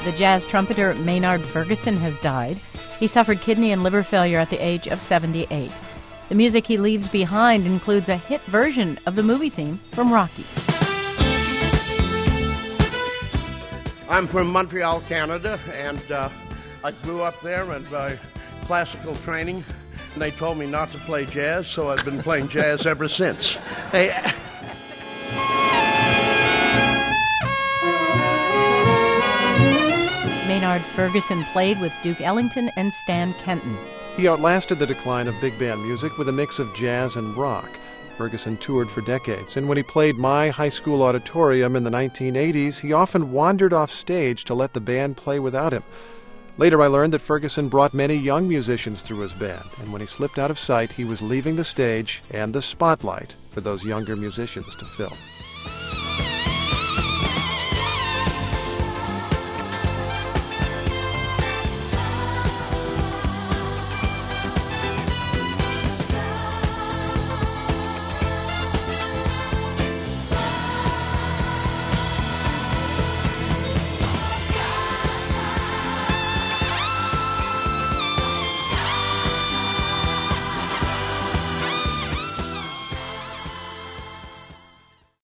The jazz trumpeter Maynard Ferguson has died. He suffered kidney and liver failure at the age of 78. The music he leaves behind includes a hit version of the movie theme from Rocky. I'm from Montreal, Canada, and I grew up there and by classical training. And they told me not to play jazz, so I've been playing jazz ever since. Hey. Maynard Ferguson played with Duke Ellington and Stan Kenton. He outlasted the decline of big band music with a mix of jazz and rock. Ferguson toured for decades, and when he played my high school auditorium in the 1980s, he often wandered off stage to let the band play without him. Later I learned that Ferguson brought many young musicians through his band, and when he slipped out of sight, he was leaving the stage and the spotlight for those younger musicians to fill.